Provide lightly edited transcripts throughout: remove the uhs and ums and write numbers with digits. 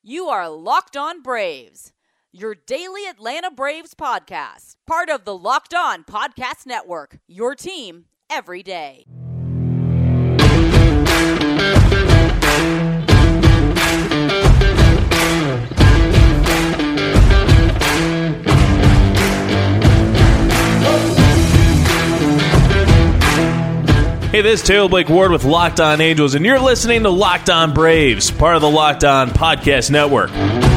You are Locked On Braves, your daily Atlanta Braves podcast, part of the Locked On Podcast Network, your team every day. Hey, this is Taylor Blake Ward with Locked On Angels, and you're listening to Locked On Braves, part of the Locked On Podcast Network.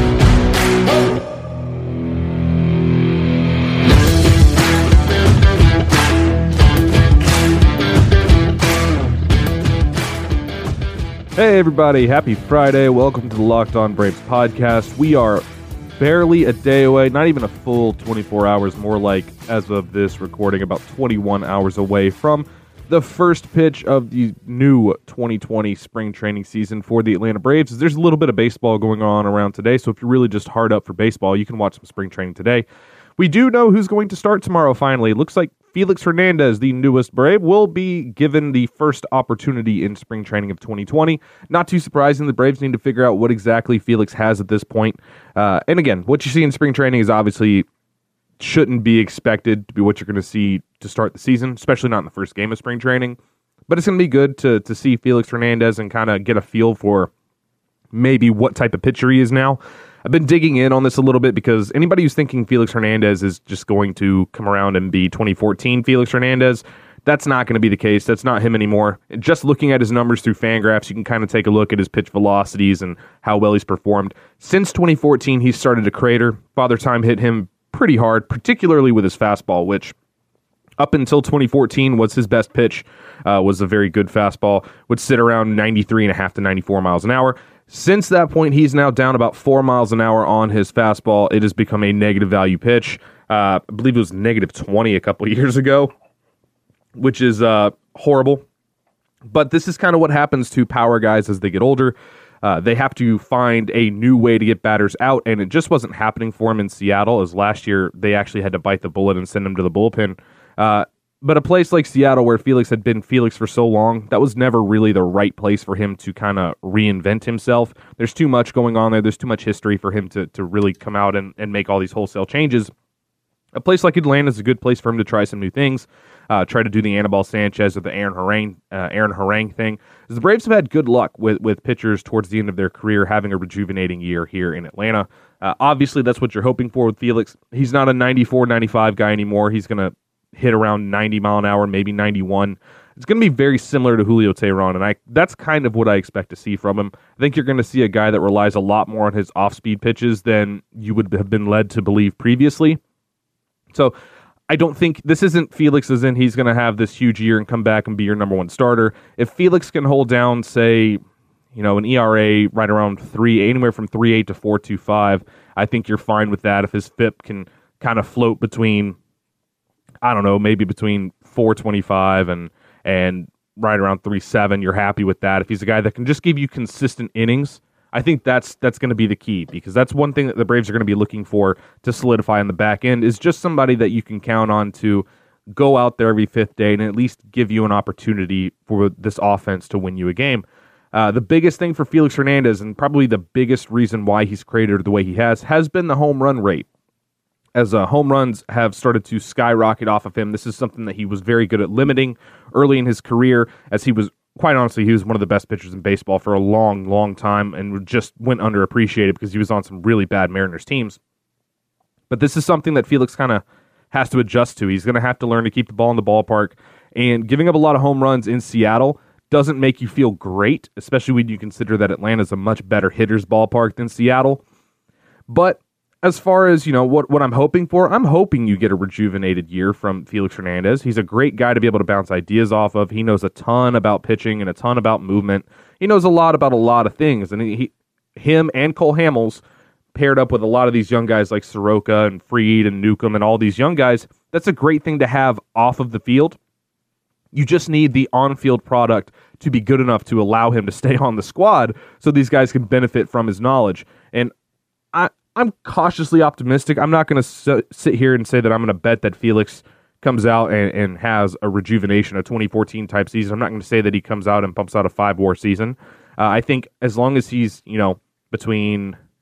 Hey everybody, happy Friday. Welcome to the Locked On Braves podcast. We are barely a day away, not even a full 24 hours, more like, as of this recording, about 21 hours away from the first pitch of the new 2020 spring training season for the Atlanta Braves. There's a little bit of baseball going on around today, so if you're really just hard up for baseball, you can watch some spring training today. We do know who's going to start tomorrow, finally. Looks like Felix Hernandez, the newest Brave, will be given the first opportunity in spring training of 2020. Not too surprising, the Braves need to figure out what exactly Felix has at this point. And again, what you see in spring training is obviously shouldn't be expected to be what you're going to see to start the season, especially not in the first game of spring training. But it's going to be good to see Felix Hernandez and kind of get a feel for maybe what type of pitcher he is now. I've been digging in on this a little bit because anybody who's thinking Felix Hernandez is just going to come around and be 2014 Felix Hernandez, that's not going to be the case. That's not him anymore. Just looking at his numbers through Fangraphs, you can kind of take a look at his pitch velocities and how well he's performed. Since 2014, he's started to crater. Father Time hit him pretty hard, particularly with his fastball, which up until 2014 was his best pitch, was a very good fastball, would sit around 93.5 to 94 miles an hour. Since that point, he's now down about 4 miles an hour on his fastball. It has become a negative value pitch. I believe it was negative 20 a couple years ago, which is horrible. But this is kind of what happens to power guys as they get older. They have to find a new way to get batters out, and it just wasn't happening for him in Seattle, as last year they actually had to bite the bullet and send him to the bullpen. But a place like Seattle, where Felix had been Felix for so long, that was never really the right place for him to kind of reinvent himself. There's too much going on there. There's too much history for him to really come out and make all these wholesale changes. A place like Atlanta is a good place for him to try some new things, try to do the Anibal Sanchez or the Aaron Harang thing. The Braves have had good luck with pitchers towards the end of their career having a rejuvenating year here in Atlanta. Obviously, that's what you're hoping for with Felix. He's not a 94, 95 guy anymore. He's going to hit around 90 mile an hour, maybe 91. It's going to be very similar to Julio Teheran, and that's kind of what I expect to see from him. I think you're going to see a guy that relies a lot more on his off-speed pitches than you would have been led to believe previously. So I don't think this isn't Felix as in he's going to have this huge year and come back and be your number one starter. If Felix can hold down, say, an ERA right around 3, anywhere from 3.8 to 4.25, I think you're fine with that. If his FIP can kind of float between, I don't know, maybe between 4.25 and right around 3.7, you're happy with that. If he's a guy that can just give you consistent innings, I think that's going to be the key, because that's one thing that the Braves are going to be looking for to solidify on the back end, is just somebody that you can count on to go out there every fifth day and at least give you an opportunity for this offense to win you a game. The biggest thing for Felix Hernandez, and probably the biggest reason why he's created the way he has been the home run rate. As home runs have started to skyrocket off of him, this is something that he was very good at limiting early in his career, as he was, quite honestly, he was one of the best pitchers in baseball for a long, long time and just went underappreciated because he was on some really bad Mariners teams. But this is something that Felix kind of has to adjust to. He's going to have to learn to keep the ball in the ballpark, and giving up a lot of home runs in Seattle doesn't make you feel great, especially when you consider that Atlanta's a much better hitter's ballpark than Seattle. But as far as, what I'm hoping for, I'm hoping you get a rejuvenated year from Felix Hernandez. He's a great guy to be able to bounce ideas off of. He knows a ton about pitching and a ton about movement. He knows a lot about a lot of things. And him and Cole Hamels paired up with a lot of these young guys like Soroka and Fried and Newcomb and all these young guys. That's a great thing to have off of the field. You just need the on-field product to be good enough to allow him to stay on the squad so these guys can benefit from his knowledge. And I'm cautiously optimistic. I'm not going to sit here and say that I'm going to bet that Felix comes out and has a rejuvenation, a 2014 type season. I'm not going to say that he comes out and pumps out a 5-WAR season. I think as long as he's, between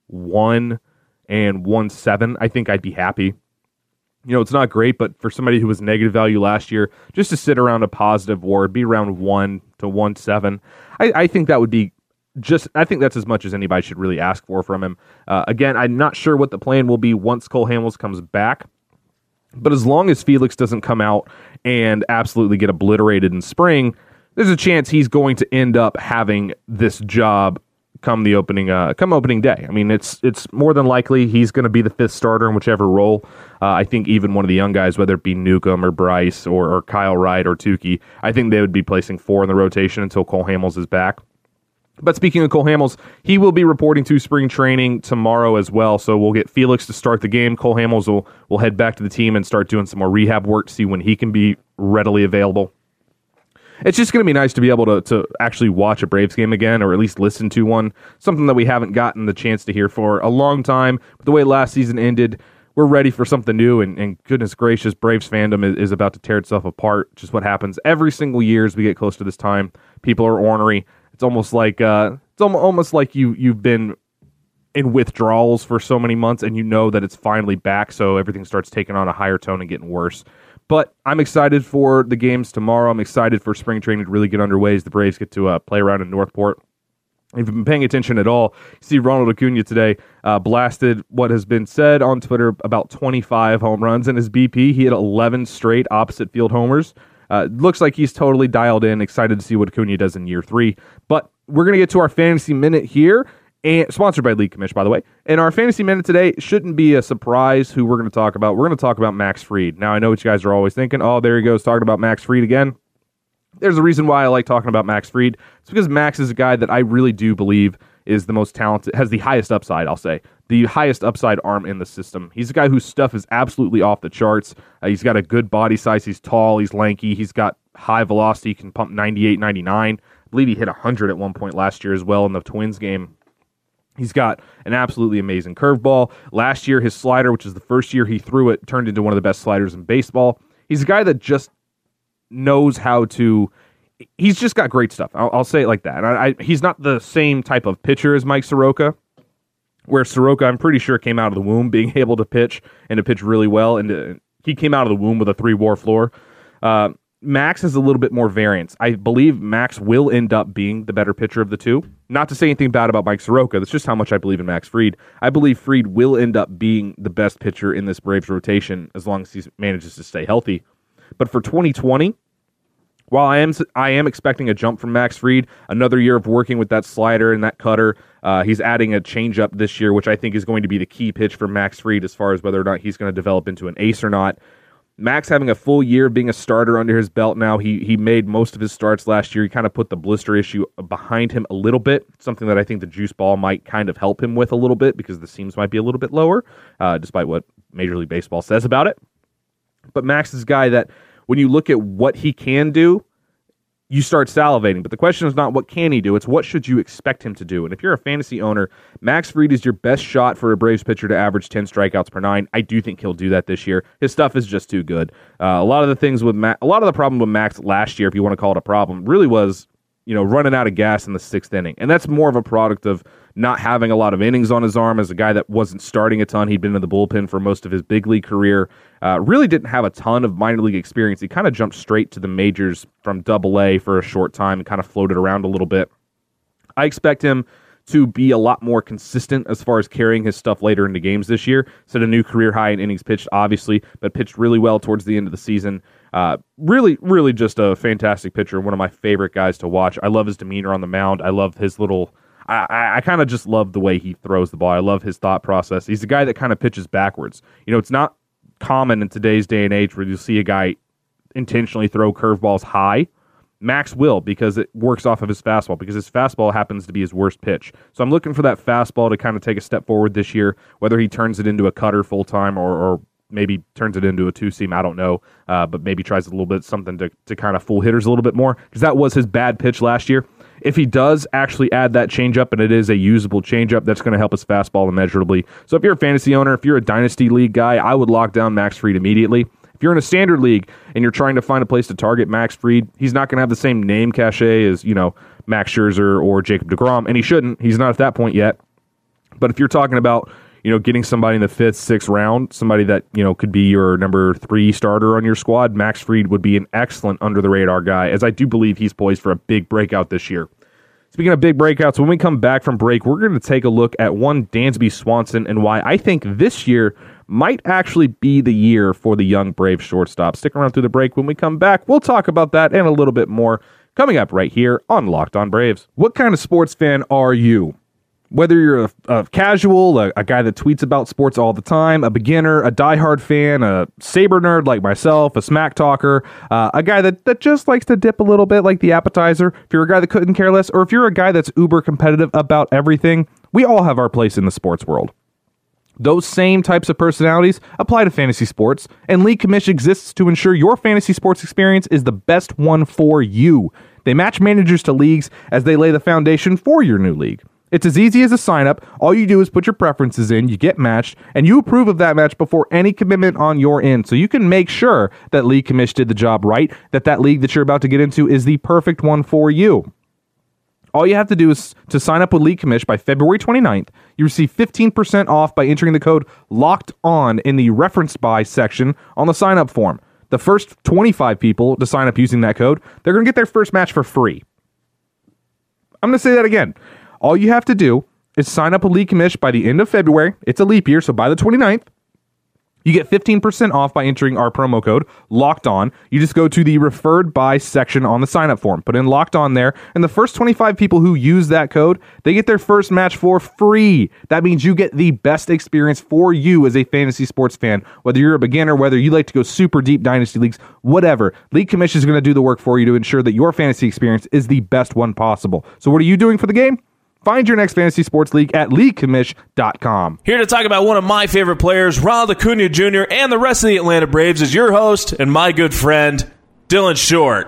1 and 1.7, I think I'd be happy. It's not great, but for somebody who was negative value last year, just to sit around a positive WAR, be around 1 to 1.7, I think that would be I think that's as much as anybody should really ask for from him. Again, I'm not sure what the plan will be once Cole Hamels comes back, but as long as Felix doesn't come out and absolutely get obliterated in spring, there's a chance he's going to end up having this job come opening day. I mean, it's more than likely he's going to be the fifth starter in whichever role. I think even one of the young guys, whether it be Newcomb or Bryce or Kyle Wright or Tukey, I think they would be placing 4 in the rotation until Cole Hamels is back. But speaking of Cole Hamels, he will be reporting to spring training tomorrow as well. So we'll get Felix to start the game. Cole Hamels will head back to the team and start doing some more rehab work to see when he can be readily available. It's just going to be nice to be able to actually watch a Braves game again, or at least listen to one, something that we haven't gotten the chance to hear for a long time. But the way last season ended, we're ready for something new, and goodness gracious, Braves fandom is about to tear itself apart, which is what happens every single year as we get close to this time. People are ornery. It's almost like you've been in withdrawals for so many months, and you know that it's finally back, so everything starts taking on a higher tone and getting worse. But I'm excited for the games tomorrow. I'm excited for spring training to really get underway as the Braves get to play around in Northport. If you've been paying attention at all, you see Ronald Acuna today blasted what has been said on Twitter about 25 home runs in his BP. He had 11 straight opposite field homers. Looks like he's totally dialed in, excited to see what Acuna does in year 3. But we're going to get to our Fantasy Minute here, and sponsored by League Commish, by the way. And our Fantasy Minute today shouldn't be a surprise who we're going to talk about. We're going to talk about Max Fried. Now, I know what you guys are always thinking. Oh, there he goes, talking about Max Fried again. There's a reason why I like talking about Max Fried. It's because Max is a guy that I really do believe is the most talented, has the highest upside, I'll say. The highest upside arm in the system. He's a guy whose stuff is absolutely off the charts. He's got a good body size. He's tall. He's lanky. He's got high velocity. He can pump 98, 99. I believe he hit 100 at one point last year as well in the Twins game. He's got an absolutely amazing curveball. Last year, his slider, which is the first year he threw it, turned into one of the best sliders in baseball. He's a guy that just knows how to... He's just got great stuff. I'll say it like that. And he's not the same type of pitcher as Mike Soroka, where Soroka, I'm pretty sure, came out of the womb being able to pitch and to pitch really well. And he came out of the womb with a 3-WAR floor. Max has a little bit more variance. I believe Max will end up being the better pitcher of the two. Not to say anything bad about Mike Soroka. That's just how much I believe in Max Fried. I believe Fried will end up being the best pitcher in this Braves rotation as long as he manages to stay healthy. But for 2020, while I am expecting a jump from Max Fried, another year of working with that slider and that cutter, he's adding a changeup this year, which I think is going to be the key pitch for Max Fried as far as whether or not he's going to develop into an ace or not. Max having a full year of being a starter under his belt now. He made most of his starts last year. He kind of put the blister issue behind him a little bit, something that I think the juice ball might kind of help him with a little bit because the seams might be a little bit lower, despite what Major League Baseball says about it. But Max is a guy that when you look at what he can do, you start salivating. But the question is not what can he do, it's what should you expect him to do. And if you're a fantasy owner, Max Fried is your best shot for a Braves pitcher to average 10 strikeouts per 9. I do think he'll do that this year. His stuff is just too good. A lot of the problem with Max last year, if you want to call it a problem, really was running out of gas in the 6th inning. And that's more of a product of not having a lot of innings on his arm as a guy that wasn't starting a ton. He'd been in the bullpen for most of his big league career. Really didn't have a ton of minor league experience. He kind of jumped straight to the majors from Double-A for a short time and kind of floated around a little bit. I expect him to be a lot more consistent as far as carrying his stuff later into games this year. Set a new career high in innings pitched, obviously, but pitched really well towards the end of the season. Really, really just a fantastic pitcher. One of my favorite guys to watch. I love his demeanor on the mound. I love his little... I kind of just love the way he throws the ball. I love his thought process. He's a guy that kind of pitches backwards. It's not common in today's day and age where you'll see a guy intentionally throw curveballs high. Max will, because it works off of his fastball, because his fastball happens to be his worst pitch. So I'm looking for that fastball to kind of take a step forward this year, whether he turns it into a cutter full-time or maybe turns it into a 2-seam, I don't know, but maybe tries a little bit something to kind of fool hitters a little bit more, because that was his bad pitch last year. If he does actually add that changeup, and it is a usable changeup, that's going to help his fastball immeasurably. So if you're a fantasy owner, if you're a dynasty league guy, I would lock down Max Fried immediately. If you're in a standard league and you're trying to find a place to target Max Fried, he's not going to have the same name cachet as, Max Scherzer or Jacob deGrom, and he shouldn't. He's not at that point yet. But if you're talking about, getting somebody in the 5th, 6th round, somebody that, could be your number 3 starter on your squad, Max Fried would be an excellent under-the-radar guy, as I do believe he's poised for a big breakout this year. Speaking of big breakouts, when we come back from break, we're going to take a look at one Dansby Swanson and why I think this year might actually be the year for the young Brave shortstop. Stick around through the break. When we come back, we'll talk about that and a little bit more coming up right here on Locked On Braves. What kind of sports fan are you? Whether you're a casual, a guy that tweets about sports all the time, a beginner, a diehard fan, a Saber nerd like myself, a smack talker, a guy that just likes to dip a little bit like the appetizer, if you're a guy that couldn't care less, or if you're a guy that's uber competitive about everything, we all have our place in the sports world. Those same types of personalities apply to fantasy sports, and League Commish exists to ensure your fantasy sports experience is the best one for you. They match managers to leagues as they lay the foundation for your new league. It's as easy as a sign-up. All you do is put your preferences in, you get matched, and you approve of that match before any commitment on your end, so you can make sure that League Commish did the job right, that league that you're about to get into is the perfect one for you. All you have to do is to sign up with League Commish by February 29th. You receive 15% off by entering the code LOCKEDON in the Referenced By section on the sign-up form. The first 25 people to sign up using that code, they're going to get their first match for free. I'm going to say that again. All you have to do is sign up with League Commish by the end of February. It's a leap year, so by the 29th, you get 15% off by entering our promo code, Locked On. You just go to the Referred By section on the sign-up form. Put in Locked On there, and the first 25 people who use that code, they get their first match for free. That means you get the best experience for you as a fantasy sports fan. Whether you're a beginner, whether you like to go super deep dynasty leagues, whatever. League Commish is going to do the work for you to ensure that your fantasy experience is the best one possible. So what are you doing for the game? Find your next fantasy sports league at leaguecommish.com. Here to talk about one of my favorite players, Ronald Acuna Jr., and the rest of the Atlanta Braves is your host and my good friend, Dylan Short.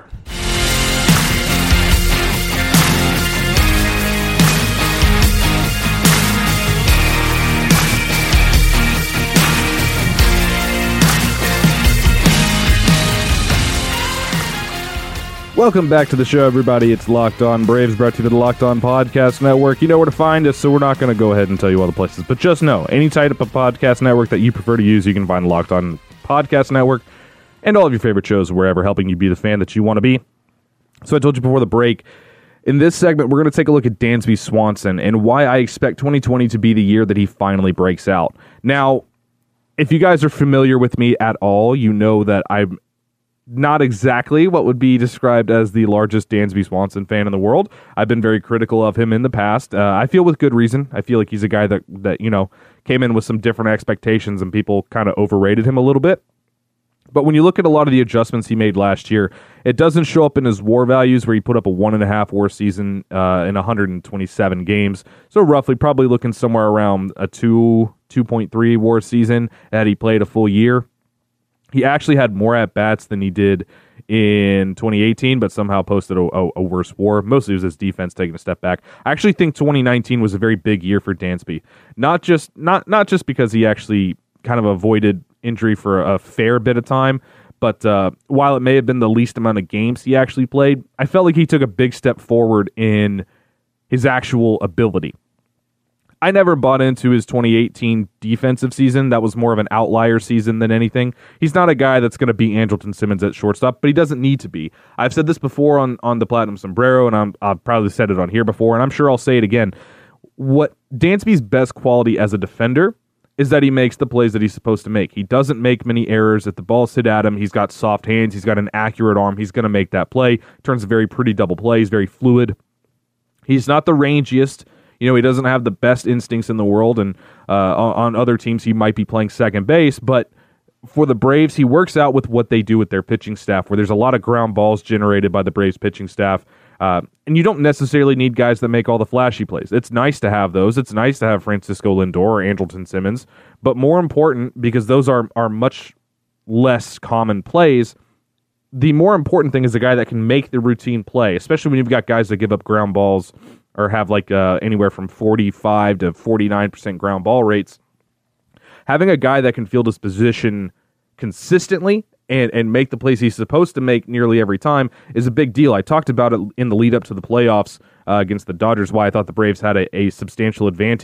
Welcome back to the show, everybody. It's Locked On Braves, brought to you by the Locked On Podcast Network. You know where to find us, so we're not going to go ahead and tell you all the places. But just know, any type of podcast network that you prefer to use, you can find Locked On Podcast Network and all of your favorite shows wherever, helping you be the fan that you want to be. So I told you before the break, in this segment, we're going to take a look at Dansby Swanson and why I expect 2020 to be the year that he finally breaks out. Now, if you guys are familiar with me at all, you know that I'm not exactly what would be described as the largest Dansby Swanson fan in the world. I've been very critical of him in the past. I feel with good reason. I feel like he's a guy that came in with some different expectations and people kind of overrated him a little bit. But when you look at a lot of the adjustments he made last year, it doesn't show up in his WAR values, where he put up a 1.5 WAR season in 127 games. So roughly probably looking somewhere around a 2.3 WAR season had he played a full year. He actually had more at-bats than he did in 2018, but somehow posted a worse WAR. Mostly it was his defense taking a step back. I actually think 2019 was a very big year for Dansby. Not just because he actually kind of avoided injury for a fair bit of time, but while it may have been the least amount of games he actually played, I felt like he took a big step forward in his actual ability. I never bought into his 2018 defensive season. That was more of an outlier season than anything. He's not a guy that's going to beat Andrelton Simmons at shortstop, but he doesn't need to be. I've said this before on the Platinum Sombrero, and I've probably said it on here before, and I'm sure I'll say it again. What Dansby's best quality as a defender is that he makes the plays that he's supposed to make. He doesn't make many errors. If the ball's hit at him, he's got soft hands, he's got an accurate arm, he's going to make that play. Turns a very pretty double play. He's very fluid. He's not the rangiest. He doesn't have the best instincts in the world, and on other teams he might be playing second base, but for the Braves, he works out with what they do with their pitching staff, where there's a lot of ground balls generated by the Braves pitching staff, and you don't necessarily need guys that make all the flashy plays. It's nice to have those. It's nice to have Francisco Lindor or Andrelton Simmons, but more important, because those are much less common plays, the more important thing is a guy that can make the routine play, especially when you've got guys that give up ground balls or have anywhere from 45 to 49% ground ball rates. Having a guy that can field his position consistently and make the plays he's supposed to make nearly every time is a big deal. I talked about it in the lead up to the playoffs against the Dodgers, why I thought the Braves had a substantial advantage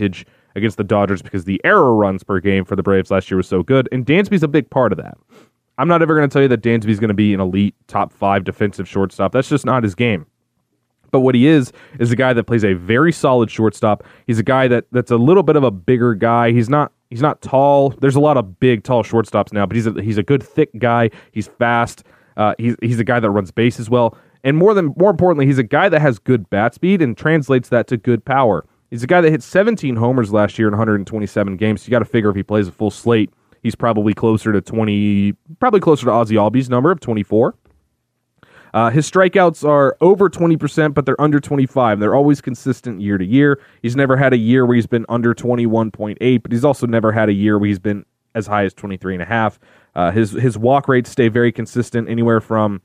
against the Dodgers because the error runs per game for the Braves last year was so good, and Dansby's a big part of that. I'm not ever going to tell you that Dansby's going to be an elite top 5 defensive shortstop. That's just not his game. But what he is a guy that plays a very solid shortstop. He's a guy that's a little bit of a bigger guy. He's not tall. There's a lot of big, tall shortstops now, but he's a good, thick guy. He's fast. He's a guy that runs bases well. And more importantly, he's a guy that has good bat speed and translates that to good power. He's a guy that hit 17 homers last year in 127 games. So you got to figure if he plays a full slate, he's probably closer to Ozzie Albies' number of 24. His strikeouts are over 20%, but they're under 25. They're always consistent year to year. He's never had a year where he's been under 21.8, but he's also never had a year where he's been as high as 23.5. His walk rates stay very consistent, anywhere from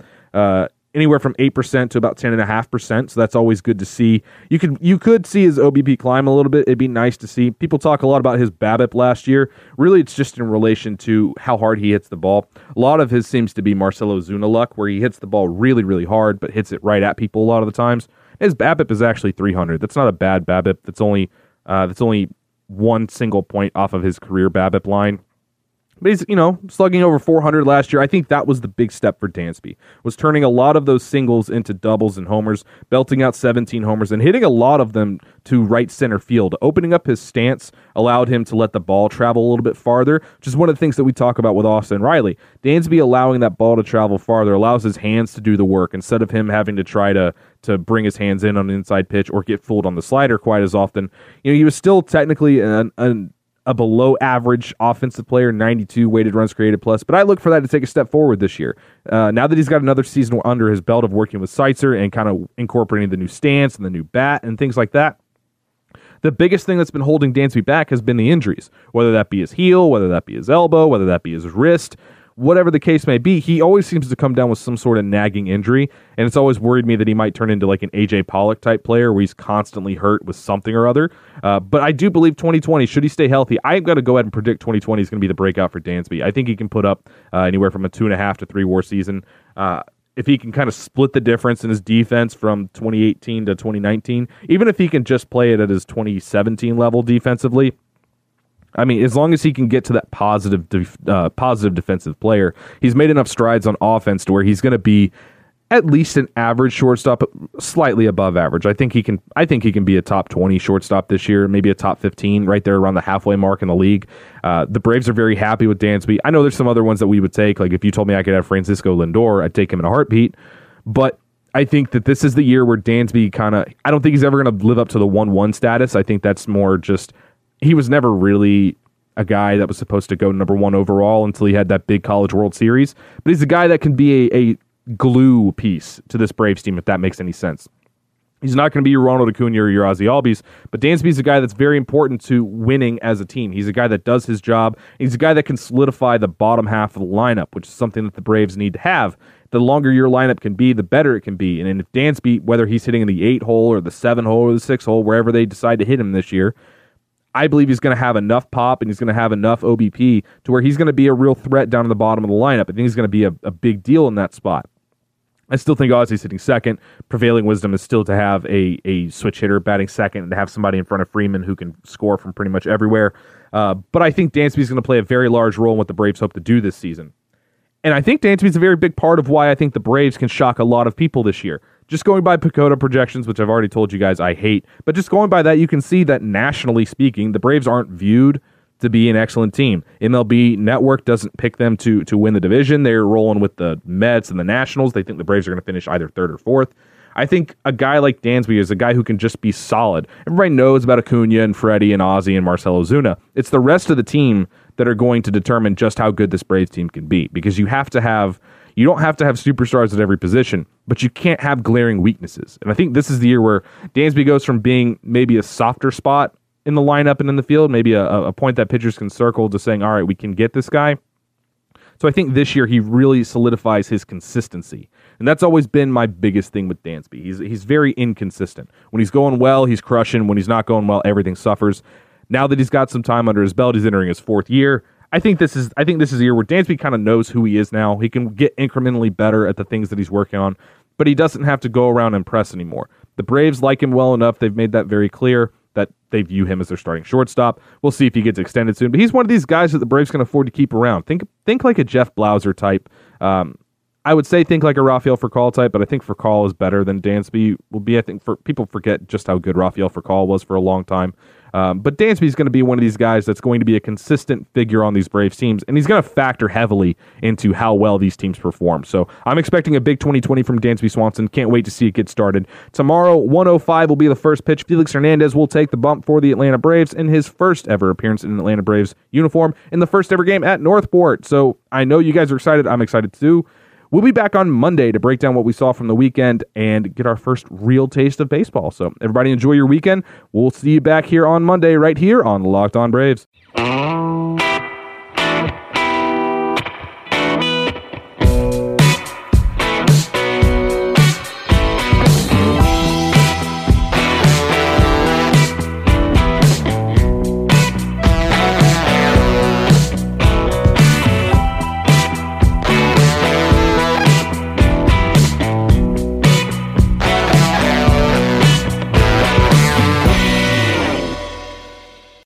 8% to about 10.5%. So that's always good to see. You could see his OBP climb a little bit. It'd be nice to see. People talk a lot about his BABIP last year. Really, it's just in relation to how hard he hits the ball. A lot of his seems to be Marcell Ozuna luck, where he hits the ball really, really hard, but hits it right at people a lot of the times. His BABIP is actually 300. That's not a bad BABIP. That's only one single point off of his career BABIP line. But he's, slugging over 400 last year. I think that was the big step for Dansby, was turning a lot of those singles into doubles and homers, belting out 17 homers, and hitting a lot of them to right center field. Opening up his stance allowed him to let the ball travel a little bit farther, which is one of the things that we talk about with Austin Riley. Dansby allowing that ball to travel farther allows his hands to do the work instead of him having to try to bring his hands in on an inside pitch or get fooled on the slider quite as often. He was still technically a below average offensive player, 92 weighted runs created plus, but I look for that to take a step forward this year. Now that he's got another season under his belt of working with Seitzer and kind of incorporating the new stance and the new bat and things like that, the biggest thing that's been holding Dansby back has been the injuries, whether that be his heel, whether that be his elbow, whether that be his wrist. Whatever the case may be, he always seems to come down with some sort of nagging injury, and it's always worried me that he might turn into like an AJ Pollock type player where he's constantly hurt with something or other. But I do believe 2020, should he stay healthy, I'm going to go ahead and predict 2020 is going to be the breakout for Dansby. I think he can put up anywhere from a 2.5 to 3 WAR season. If he can kind of split the difference in his defense from 2018 to 2019, even if he can just play it at his 2017 level defensively, I mean, as long as he can get to that positive defensive player, he's made enough strides on offense to where he's going to be at least an average shortstop, slightly above average. I think he can be a top 20 shortstop this year, maybe a top 15, right there around the halfway mark in the league. The Braves are very happy with Dansby. I know there's some other ones that we would take. Like if you told me I could have Francisco Lindor, I'd take him in a heartbeat. But I think that this is the year where Dansby I don't think he's ever going to live up to the 1-1 status. I think that's more just, he was never really a guy that was supposed to go number 1 overall until he had that big College World Series. But he's a guy that can be a glue piece to this Braves team, if that makes any sense. He's not going to be your Ronald Acuna or your Ozzie Albies, but Dansby's a guy that's very important to winning as a team. He's a guy that does his job. He's a guy that can solidify the bottom half of the lineup, which is something that the Braves need to have. The longer your lineup can be, the better it can be. And if Dansby, whether he's hitting in the 8 hole or the 7 hole or the 6 hole, wherever they decide to hit him this year, I believe he's going to have enough pop and he's going to have enough OBP to where he's going to be a real threat down in the bottom of the lineup. I think he's going to be a big deal in that spot. I still think Ozzie's hitting second. Prevailing wisdom is still to have a switch hitter batting second and to have somebody in front of Freeman who can score from pretty much everywhere. But I think Dansby's going to play a very large role in what the Braves hope to do this season. And I think Dansby's a very big part of why I think the Braves can shock a lot of people this year. Just going by PECOTA projections, which I've already told you guys I hate, but just going by that, you can see that nationally speaking, the Braves aren't viewed to be an excellent team. MLB Network doesn't pick them to win the division. They're rolling with the Mets and the Nationals. They think the Braves are going to finish either 3rd or 4th. I think a guy like Dansby is a guy who can just be solid. Everybody knows about Acuna and Freddie and Ozzie and Marcell Ozuna. It's the rest of the team that are going to determine just how good this Braves team can be, because you don't have to have superstars at every position, but you can't have glaring weaknesses. And I think this is the year where Dansby goes from being maybe a softer spot in the lineup and in the field, maybe a point that pitchers can circle, to saying, all right, we can get this guy. So I think this year he really solidifies his consistency. And that's always been my biggest thing with Dansby. He's very inconsistent. When he's going well, he's crushing. When he's not going well, everything suffers. Now that he's got some time under his belt, he's entering his 4th year. I think this is a year where Dansby kind of knows who he is now. He can get incrementally better at the things that he's working on, but he doesn't have to go around and impress anymore. The Braves like him well enough. They've made that very clear that they view him as their starting shortstop. We'll see if he gets extended soon. But he's one of these guys that the Braves can afford to keep around. Think like a Jeff Blauser type. I would say think like a Rafael Furcal type, but I think Furcal is better than Dansby will be. I think people forget just how good Rafael Furcal was for a long time. But Dansby is going to be one of these guys that's going to be a consistent figure on these Braves teams, and he's going to factor heavily into how well these teams perform. So I'm expecting a big 2020 from Dansby Swanson. Can't wait to see it get started. Tomorrow, 1:05 will be the first pitch. Felix Hernandez will take the bump for the Atlanta Braves in his first ever appearance in an Atlanta Braves uniform in the first ever game at Northport. So I know you guys are excited. I'm excited too. We'll be back on Monday to break down what we saw from the weekend and get our first real taste of baseball. So everybody enjoy your weekend. We'll see you back here on Monday right here on Locked On Braves.